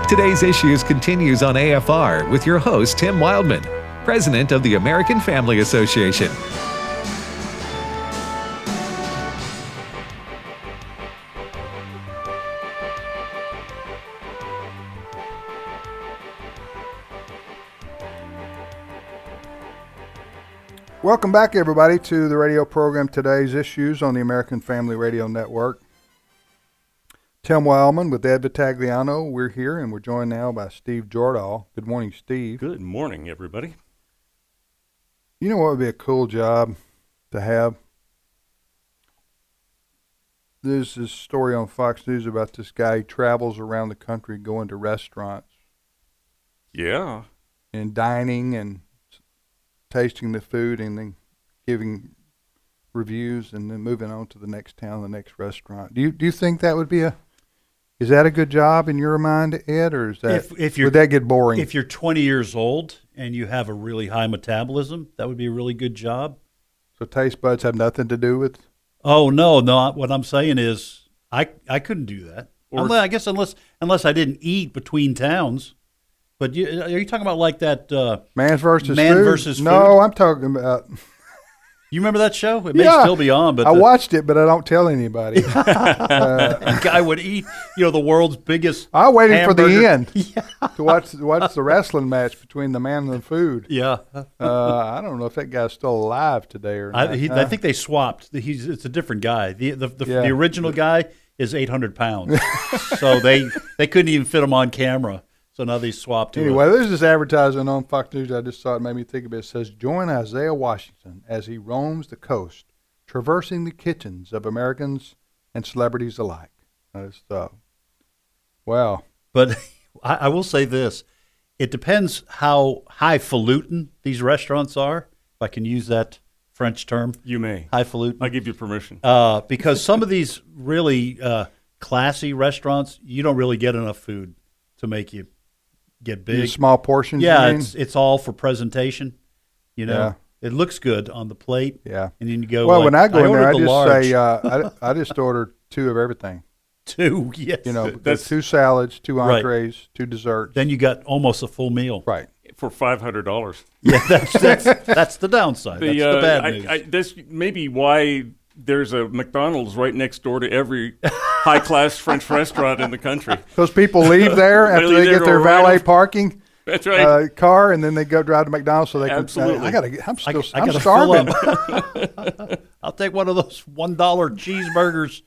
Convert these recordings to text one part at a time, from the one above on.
Today's Issues continues on AFR with your host, Tim Wildman, President of the American Family Association. Welcome back, everybody, to the radio program Today's Issues on the American Family Radio Network. Tim Wildman with Ed Vitagliano. We're here, and we're joined now by Steve Jordahl. Good morning, Steve. Good morning, everybody. You know what would be a cool job to have? There's this story on Fox News about this guy who travels around the country going to restaurants. Yeah. And dining and tasting the food and then giving reviews and then moving on to the next town, the next restaurant. Do you think that would be is that a good job in your mind, Ed, or is that would that get boring? If you're 20 years old and you have a really high metabolism, that would be a really good job. So taste buds have nothing to do with? Oh no! What I'm saying is I couldn't do that. I guess unless I didn't eat between towns. But are you talking about like that Man versus Food? Food? No, I'm talking about. You remember that show? It may still be on, but I watched it, but I don't tell anybody. A guy would eat, the world's biggest. I waited for the end to watch the wrestling match between the man and the food. Yeah. I don't know if that guy's still alive today or not. I think they swapped. It's a different guy. The original guy is 800 pounds, so they couldn't even fit him on camera. So now they swapped. Anyway, there's this advertisement on Fox News I just saw. It made me think of it. It says, join Isaiah Washington as he roams the coast, traversing the kitchens of Americans and celebrities alike. I just thought, wow. But I will say this. It depends how highfalutin these restaurants are, if I can use that French term. You may. Highfalutin. I give you permission. Because some of these really classy restaurants, you don't really get enough food to make you get big. Small portions. Yeah, it's all for presentation. It looks good on the plate. Yeah, and then you go. Well, when I go in there, I just say I just order 2 of everything. 2, yes. That's 2 salads, 2 entrees, right. 2 desserts. Then you got almost a full meal. Right. For $500. Yeah, that's the downside. That's the bad news. This may be why there's a McDonald's right next door to every high-class French restaurant in the country. Those people leave there after they get their valet parking. That's right. Car, and then they go drive to McDonald's so they can. Absolutely. I'm starving. I'll take one of those $1 cheeseburgers.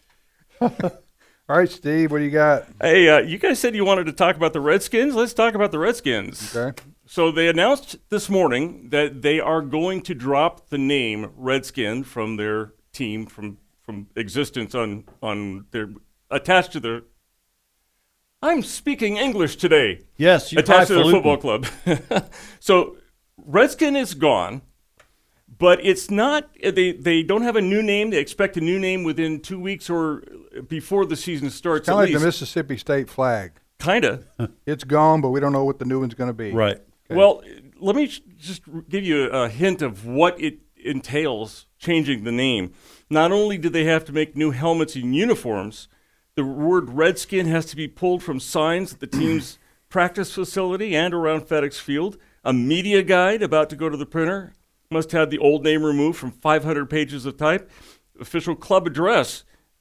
All right, Steve, what do you got? Hey, you guys said you wanted to talk about the Redskins. Let's talk about the Redskins. Okay. So they announced this morning that they are going to drop the name Redskin from their team from existence on their attached to their. I'm speaking English today. Yes, you're attached to their football club. So Redskin is gone, but it's not. They don't have a new name. They expect a new name within 2 weeks or before the season starts. It's kind of like the Mississippi state flag. Kinda. It's gone, but we don't know what the new one's going to be. Right. Okay. Well, let me just give you a hint of what it entails changing the name. Not only do they have to make new helmets and uniforms, the word Redskin has to be pulled from signs at the team's practice facility and around FedEx Field. A media guide about to go to the printer must have the old name removed from 500 pages of type. Official club address.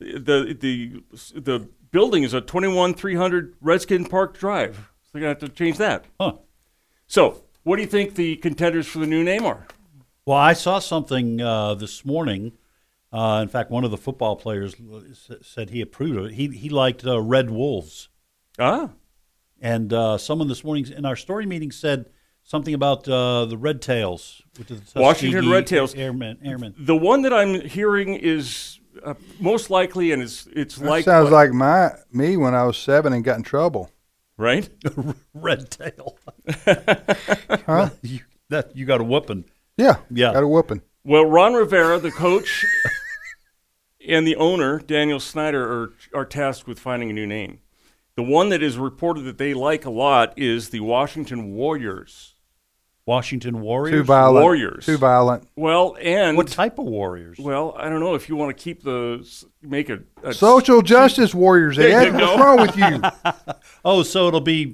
The building is at 21300 Redskin Park Drive. So they're going to have to change that. Huh. So, what do you think the contenders for the new name are? Well, I saw something this morning. In fact, one of the football players said he approved of it. He liked Red Wolves. Ah. And someone this morning in our story meeting said something about the Red Tails. Which is the Washington Red Tails. Airmen. The one that I'm hearing is most likely, and it's that like... sounds like me when I was 7 and got in trouble. Right? Red Tail. Huh? You got a whooping. Yeah. Yeah. Got a whooping. Well, Ron Rivera, the coach, and the owner, Daniel Snyder, are tasked with finding a new name. The one that is reported that they like a lot is the Washington Warriors. Washington Warriors? Too violent. Warriors. Too violent. Well, and... What type of Warriors? Well, I don't know if you want to keep make a social justice warriors, Ed. What's wrong with you? Oh, so it'll be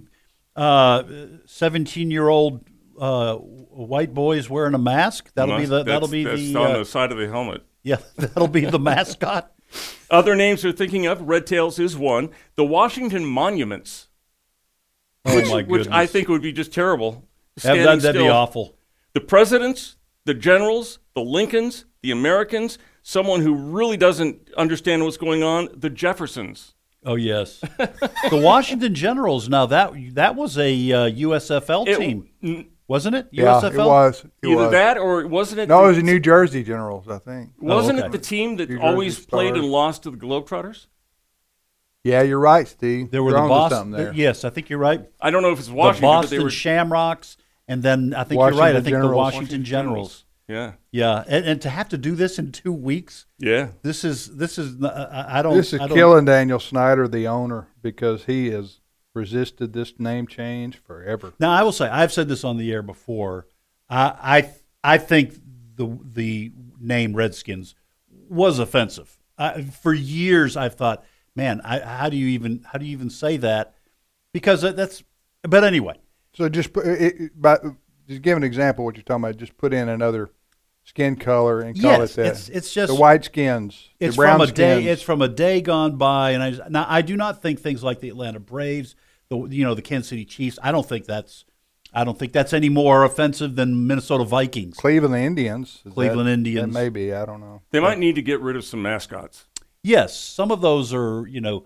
17-year-old white boys wearing a mask. That'll be That's the on the side of the helmet. Yeah, that'll be the mascot. Other names they're thinking of, Red Tails is one. The Washington Monuments. Oh, my goodness. Which I think would be just terrible. That'd be awful. The presidents, the generals, the Lincolns, the Americans, someone who really doesn't understand what's going on, the Jeffersons. Oh, yes. The Washington Generals, now that was a USFL team, wasn't it? Yeah, USFL? it was. Either that or wasn't it? No, it was the New Jersey Generals, I think. Wasn't okay. it the team that New always Jersey played Stars. and lost to the Globetrotters? Yeah, you're right, Steve. There were You're the onto Boston. something there. Yes, I think you're right. I don't know if it's The Washington, but Boston they were Shamrocks, and then I think you're right. I Washington think the Generals. Washington Generals. Yeah. Yeah, and to have to do this in 2 weeks, Yeah. this is I don't. This is I don't- killing Daniel Snyder, the owner, because he has resisted this name change forever. Now I will say I've said this on the air before. I think the name Redskins was offensive. For years I've thought, man, how do you even say that? Because that's. But anyway, So just just give an example of what you're talking about. Just put in another skin color and call yes, it that. it's just the white skins, It's the brown from a day. skins. It's from a day gone by, and I do not think things like the Atlanta Braves, the Kansas City Chiefs. I don't think that's any more offensive than Minnesota Vikings. Cleveland Indians. Cleveland Indians. That maybe, I don't know. They might need to get rid of some mascots. Yes, some of those are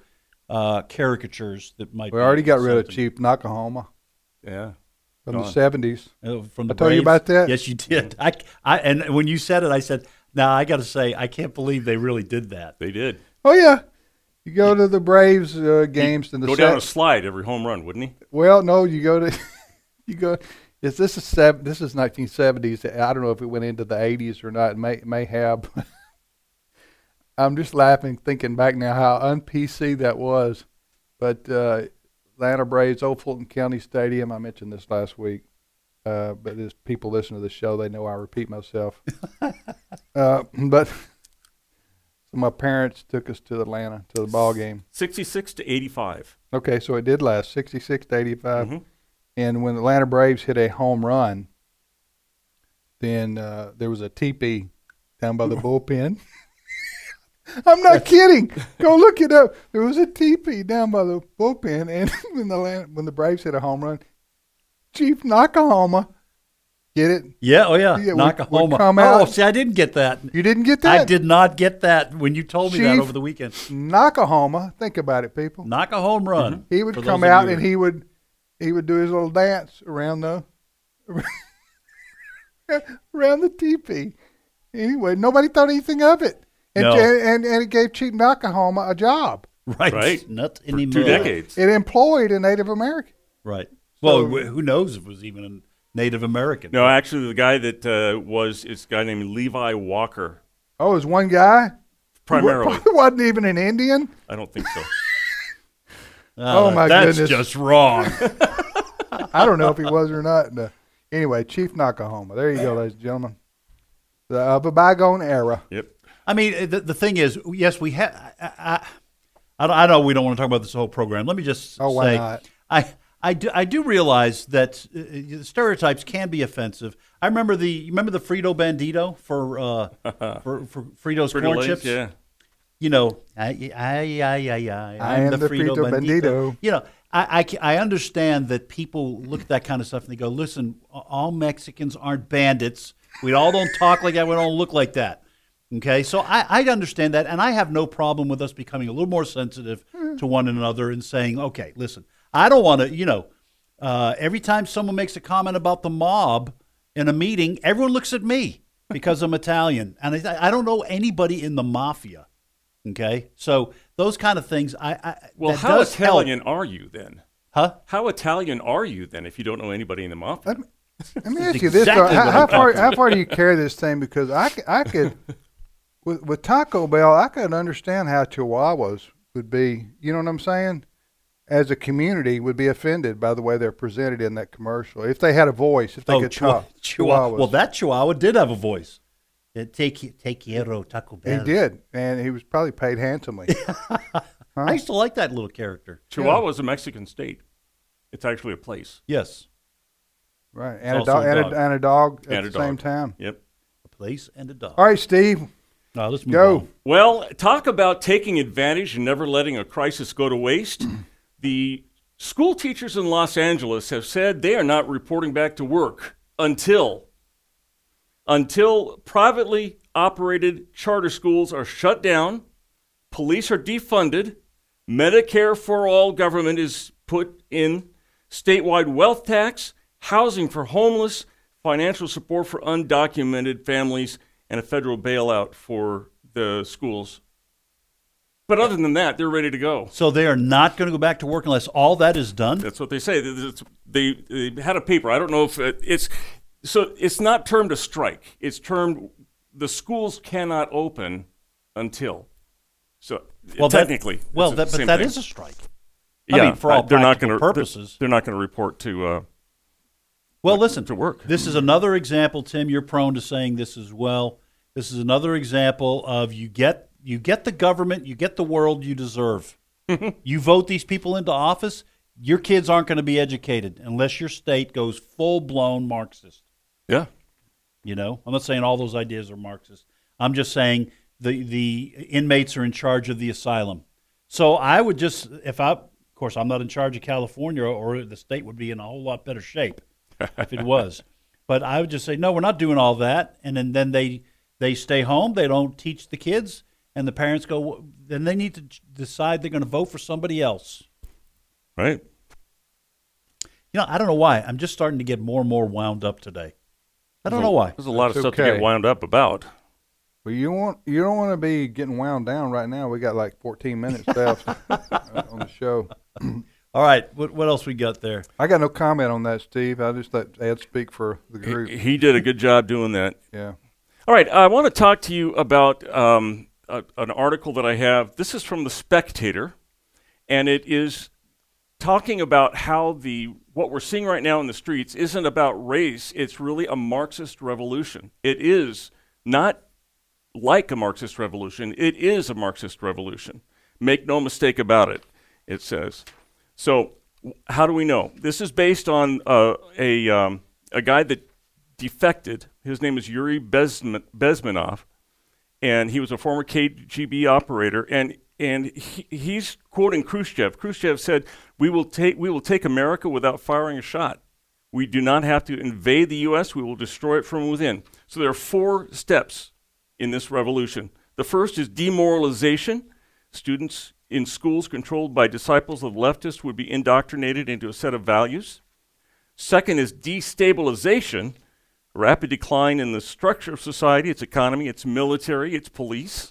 caricatures that might. We be already got rid of something. Chief Nakahoma Yeah. from the Gone. 70s. From the I told you Braves. about that? Yes, you did. And when you said it, I said, "Now I got to say, I can't believe they really did that." They did. Oh, yeah. You go to the Braves games in the Go down a slide every home run, wouldn't he? Well, no, you go to this is 1970s. I don't know if it went into the 80s or not. It may have. I'm just laughing thinking back now how un-PC that was. But Atlanta Braves, Old Fulton County Stadium. I mentioned this last week. But as people listen to the show, they know I repeat myself. But so my parents took us to Atlanta to the ball game. 66 to 85. Okay, so it did last 66 to 85. Mm-hmm. And when the Atlanta Braves hit a home run, then there was a teepee down by the bullpen. I'm not kidding. Go look it up. There was a teepee down by the bullpen, and when the Braves hit a home run, Chief Nakahoma, get it? Yeah, oh yeah, Yeah, Nakahoma. would come out. Oh, see, I didn't get that. You didn't get that? I did not get that when you told me that Chief over the weekend. Nakahoma, think about it, people. Knock a home run. He would for come those of out you- and he would do his little dance around the teepee. Anyway, nobody thought anything of it, and No. and it gave Chief Nakahoma a job. right, not For anymore. 2 decades. It employed a Native American. Right. Well, So- who knows if it was even a Native American? No, actually, the guy that it's a guy named Levi Walker, Oh, it was one guy. primarily. Probably wasn't even an Indian. I don't think so. Oh, my that's goodness. just wrong. I don't know if he was or not. No. Anyway, Chief Nakahoma. There you go, ladies and gentlemen. Of a bygone era. Yep. I mean, the thing is, yes, we have. I know we don't want to talk about this whole program. Let me just Oh, why say, not? I do realize that stereotypes can be offensive. I remember you remember the Frito Bandito for Fritos Frito corn Oh, Lays, chips. yeah. You know, I am the Frito Bandito. You know, I understand that people look at that kind of stuff and they go, listen, all Mexicans aren't bandits. We all don't talk like that. We don't look like that. Okay, so I understand that, and I have no problem with us becoming a little more sensitive to one another and saying, okay, listen, I don't want to, every time someone makes a comment about the mob in a meeting, everyone looks at me because I'm Italian, and I don't know anybody in the mafia. Okay, so those kind of things, Well, that how does Italian help. are you then? Huh? How Italian are you then if you don't know anybody in the mafia? Let me ask you this: exactly though. what How I'm far talking do you carry this thing? Because I could with Taco Bell, I could understand how Chihuahuas would be. You know what I'm saying? As a community, would be offended by the way they're presented in that commercial. If they had a voice, if they could talk. Chihuahua. Well, that Chihuahua did have a voice. Te quiero Taco Bell. He did, and he was probably paid handsomely. I used to like that little character. Chihuahua is a Mexican state. It's actually a place. Yes, Right, It's and a also dog, a and dog. a dog at And a the same dog. time. Yep. a place and a dog. All right, Steve, Now let's move go. on. Well, talk about taking advantage and never letting a crisis go to waste. The school teachers in Los Angeles have said they are not reporting back to work until privately operated charter schools are shut down, police are defunded, Medicare for all government is put in, statewide wealth tax, housing for homeless, financial support for undocumented families, and a federal bailout for the schools. But other than that, they're ready to go. So they are not going to go back to work unless all that is done. That's what they say. They had a paper. I don't know if it's not termed a strike. It's termed the schools cannot open until. So technically, but that same is thing. a strike. Yeah, I mean, for all they're not practical gonna, purposes. They're not going to report to. Well, listen, to work. This is another example, Tim. You're prone to saying this as well. This is another example of you get the government, you get the world you deserve. You vote these people into office, your kids aren't going to be educated unless your state goes full-blown Marxist. Yeah. You know, I'm not saying all those ideas are Marxist. I'm just saying the inmates are in charge of the asylum. So I would just, of course, I'm not in charge of California, or the state would be in a whole lot better shape if it was. But I would just say, no, we're not doing all that. And then they stay home. They don't teach the kids. And the parents go, then they need to decide they're going to vote for somebody else. Right. You know, I don't know why. I'm just starting to get more and more wound up today. I don't know why. There's a lot of That's stuff to okay. get wound up about. Well, you don't want to be getting wound down right now. We got like 14 minutes left on the show. All right, what else we got there? I got no comment on that, Steve. I just let Ed speak for the group. He did a good job doing that. Yeah. All right, I want to talk to you about an article that I have. This is from The Spectator, and it is talking about how what we're seeing right now in the streets isn't about race. It's really a Marxist revolution. It is not like a Marxist revolution. It is a Marxist revolution. Make no mistake about it, it says. So how do we know? This is based on a guy that defected. His name is Yuri Bezmenov, and he was a former KGB operator. And he's quoting Khrushchev. Khrushchev said, "We will take America without firing a shot. We do not have to invade the U.S. We will destroy it from within." So there are 4 steps in this revolution. The first is demoralization. Students in schools controlled by disciples of leftists would be indoctrinated into a set of values. Second is destabilization, rapid decline in the structure of society, its economy, its military, its police.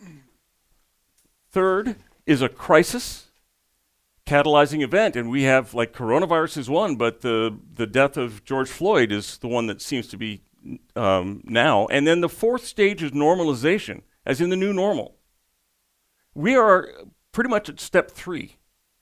Third is a crisis, catalyzing event, and we have, like, coronavirus is one, but the death of George Floyd is the one that seems to be now. And then the 4th stage is normalization, as in the new normal. We are pretty much at step 3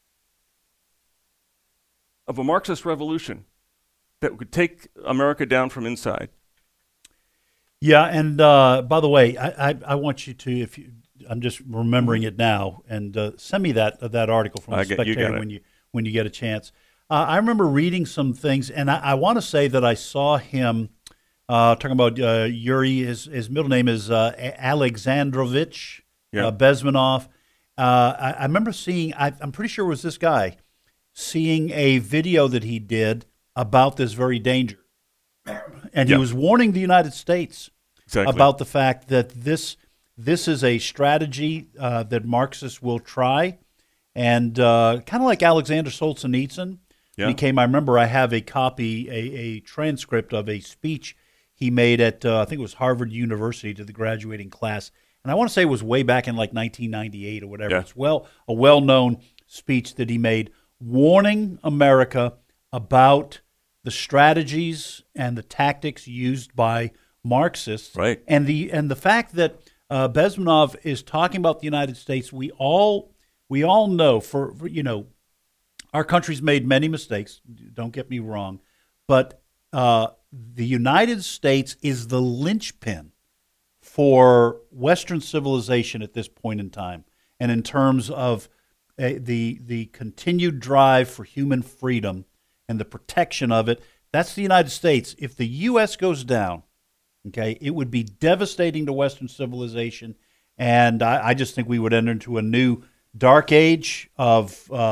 of a Marxist revolution that could take America down from inside. Yeah, and by the way, I want you to, I'm just remembering it now, and send me that article from The Spectator when you get a chance. I remember reading some things, and I want to say that I saw him talking about Yuri. His middle name is Alexandrovich Bezmenov. I remember seeing, I'm pretty sure it was this guy, seeing a video that he did about this very danger. And he was warning the United States about the fact that this is a strategy that Marxists will try. And kind of like Alexander Solzhenitsyn, I remember I have a copy, a transcript of a speech he made at, I think it was Harvard University, to the graduating class. And I want to say it was way back in like 1998 or whatever. Yeah. It's a well-known speech that he made warning America about the strategies and the tactics used by Marxists. Right. And the fact that Bezmenov is talking about the United States, we all know, for our country's made many mistakes, don't get me wrong, but the United States is the linchpin for Western civilization at this point in time. And in terms of the continued drive for human freedom and the protection of it. That's the United States. If the U.S. goes down, okay, it would be devastating to Western civilization, and I just think we would enter into a new dark age of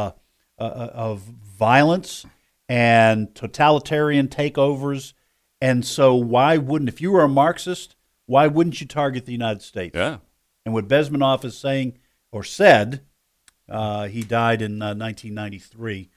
violence and totalitarian takeovers. And so why wouldn't, if you were a Marxist, why wouldn't you target the United States? Yeah. And what Bezmenov is saying, or said, he died in 1993,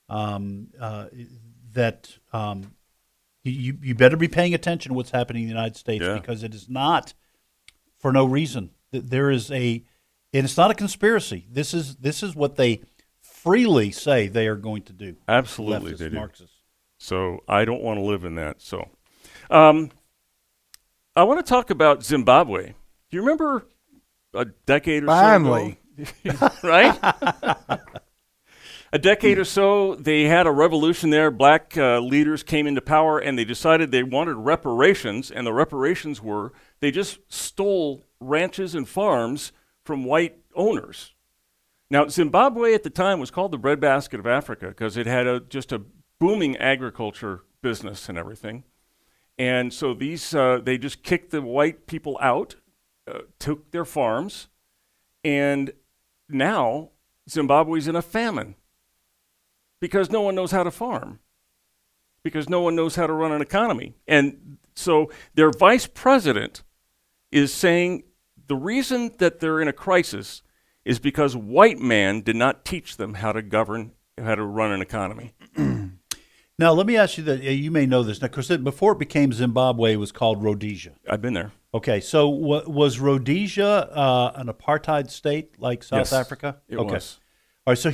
that you better be paying attention to what's happening in the United States, because it is not for no reason. There is and it's not a conspiracy. This is what they freely say they are going to do. Absolutely, Leftist they do. Marxists. So I don't want to live in that. So I want to talk about Zimbabwe. Do you remember a decade or Finally. so ago? Right? A decade or so, they had a revolution there. Black leaders came into power, and they decided they wanted reparations, and the reparations were they just stole ranches and farms from white owners. Now, Zimbabwe at the time was called the breadbasket of Africa because it had just a booming agriculture business and everything. And so they just kicked the white people out, took their farms, and now Zimbabwe's in a famine because no one knows how to farm, because no one knows how to run an economy. And so their vice president is saying the reason that they're in a crisis is because white man did not teach them how to govern, how to run an economy. Now, let me ask you that. You may know this. Now, because before it became Zimbabwe, it was called Rhodesia. I've been there. Okay, so was Rhodesia an apartheid state like South Africa? It okay. was. All right, so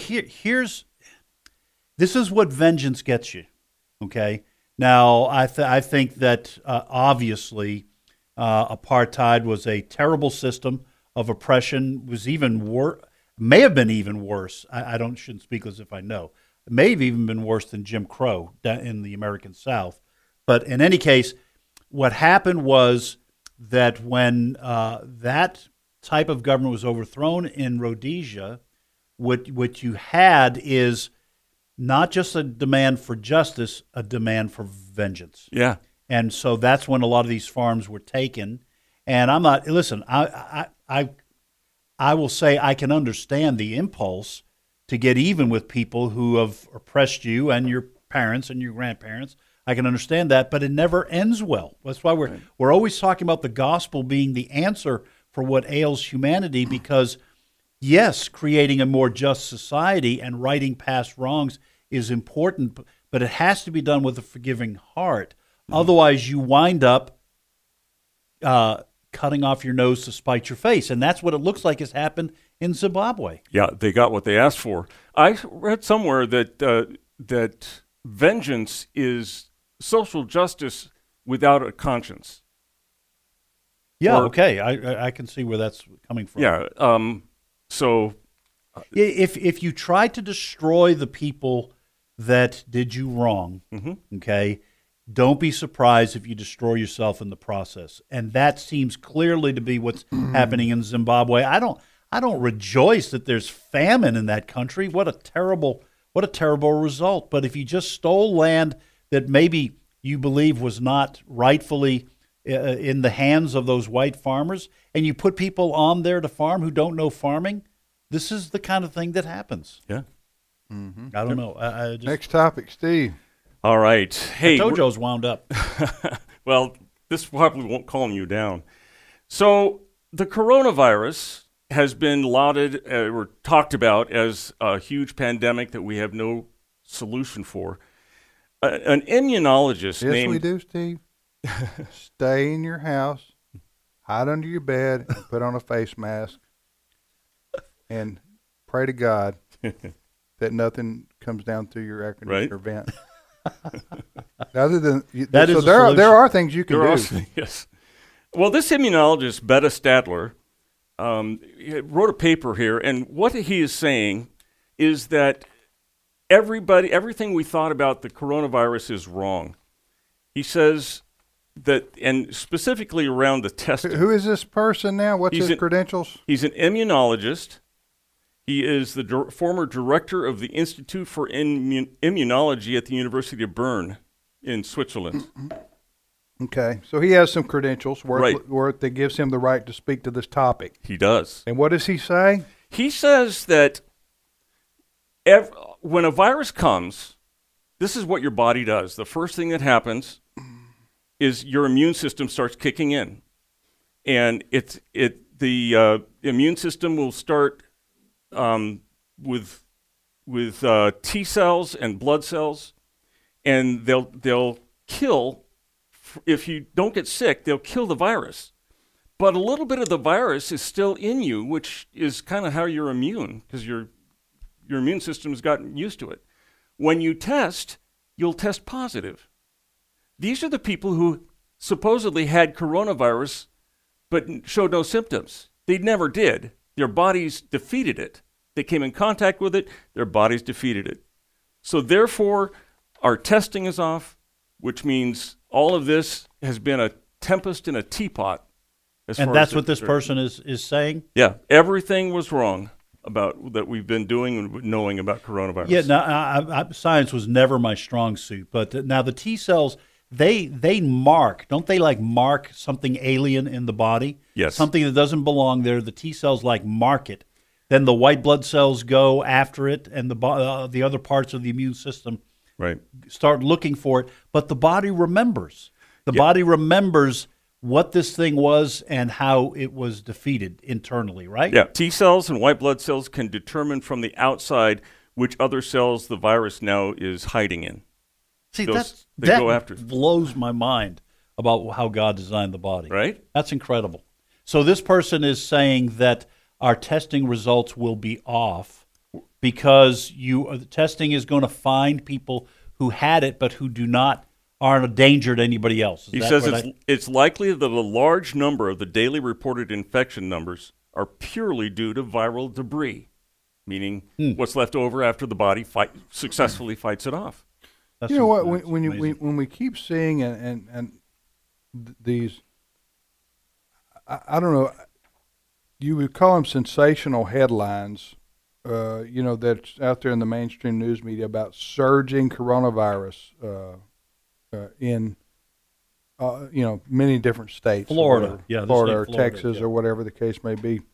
this is what vengeance gets you, okay? Now, I think that obviously apartheid was a terrible system of oppression, was even may have been even worse. I shouldn't speak as if I know. It may have even been worse than Jim Crow in the American South. But in any case, what happened was that when that type of government was overthrown in Rhodesia, what you had is not just a demand for justice, a demand for vengeance. Yeah. And so that's when a lot of these farms were taken. And I'm not, listen, I will say I can understand the impulse to get even with people who have oppressed you and your parents and your grandparents. I can understand that, but it never ends well. That's why we're always talking about the gospel being the answer for what ails humanity, because yes, creating a more just society and righting past wrongs is important, but it has to be done with a forgiving heart. Mm-hmm. Otherwise, you wind up cutting off your nose to spite your face, and that's what it looks like has happened in Zimbabwe. Yeah, they got what they asked for. I read somewhere that that vengeance is social justice without a conscience. Yeah, okay, I can see where that's coming from. Yeah, so if you try to destroy the people that did you wrong, mm-hmm. okay, don't be surprised if you destroy yourself in the process. And that seems clearly to be what's happening in Zimbabwe. I don't rejoice that there's famine in that country. What a terrible result. But if you just stole land that maybe you believe was not rightfully in the hands of those white farmers, and you put people on there to farm who don't know farming, this is the kind of thing that happens. Yeah. Mm-hmm. I don't know. Next topic, Steve. All right. Hey, Tojo's wound up. Well, this probably won't calm you down. So the coronavirus has been lauded or talked about as a huge pandemic that we have no solution for. An immunologist Yes, named... we do, Steve. Stay in your house, hide under your bed, and put on a face mask, and pray to God that nothing comes down through your air conditioner vent. Other than that, so is there are things you can do. Yes. Well, this immunologist, Betta Stadler, wrote a paper here, and what he is saying is that everything we thought about the coronavirus is wrong. He says that, and specifically around the testing. Who is this person now? What's his credentials? He's an immunologist, He is the former director of the Institute for Immunology at the University of Bern in Switzerland. Okay, so he has some credentials Right. that gives him the right to speak to this topic. He does. And what does he say? He says that when a virus comes, this is what your body does. The first thing that happens is your immune system starts kicking in, and the immune system will start with T cells and blood cells, and they'll kill. If you don't get sick, they'll kill the virus. But a little bit of the virus is still in you, which is kind of how you're immune, because your immune system has gotten used to it. When you test, you'll test positive. These are the people who supposedly had coronavirus but showed no symptoms. They never did. Their bodies defeated it. They came in contact with it, their bodies defeated it. So therefore, our testing is off, which means all of this has been a tempest in a teapot. And that's what this person is saying? Yeah, everything was wrong about that we've been doing and knowing about coronavirus. Yeah, now, science was never my strong suit, but now the T cells, they mark, don't they mark something alien in the body? Yes. Something that doesn't belong there, the T cells mark it. Then the white blood cells go after it, and the other parts of the immune system start looking for it, but the body remembers. The body remembers what this thing was and how it was defeated internally, right? Yeah. T cells and white blood cells can determine from the outside which other cells the virus now is hiding in. See, Go that after. blows my mind about how God designed the body. Right? That's incredible. So this person is saying that our testing results will be off because testing is going to find people who had it but who aren't a danger to anybody else. He says it's likely that a large number of the daily reported infection numbers are purely due to viral debris, meaning what's left over after the body successfully fights it off. You know what? When we keep seeing and these, I don't know, you would call them sensational headlines. That's out there in the mainstream news media about surging coronavirus in many different states, Florida, Florida or Texas or whatever the case may be.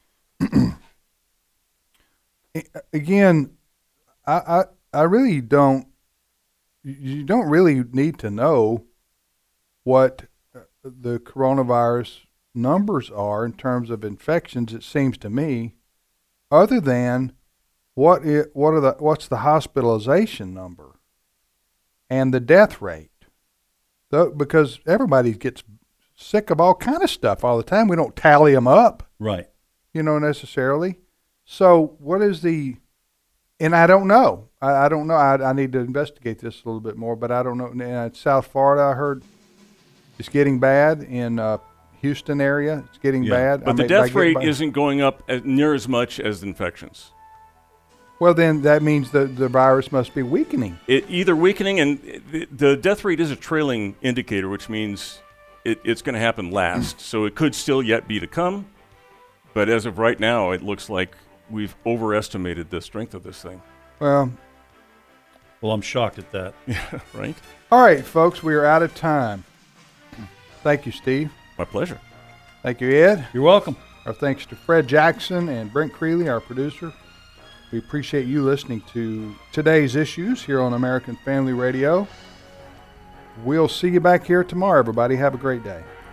Again, I really don't. You don't really need to know what the coronavirus numbers are in terms of infections. It seems to me, other than what's the hospitalization number and the death rate, because everybody gets sick of all kind of stuff all the time. We don't tally them up, right? Necessarily. So what is the? And I don't know. I don't know. I need to investigate this a little bit more, but I don't know. In South Florida, I heard it's getting bad. In Houston area, it's getting bad. But the death rate isn't going up near as much as infections. Well, then that means the virus must be weakening. Either weakening, and the death rate is a trailing indicator, which means it's going to happen last. So it could still yet be to come. But as of right now, it looks like we've overestimated the strength of this thing. Well, I'm shocked at that. Yeah, right? All right, folks, we are out of time. Thank you, Steve. My pleasure. Thank you, Ed. You're welcome. Our thanks to Fred Jackson and Brent Creeley, our producer. We appreciate you listening to today's issues here on American Family Radio. We'll see you back here tomorrow, everybody. Have a great day.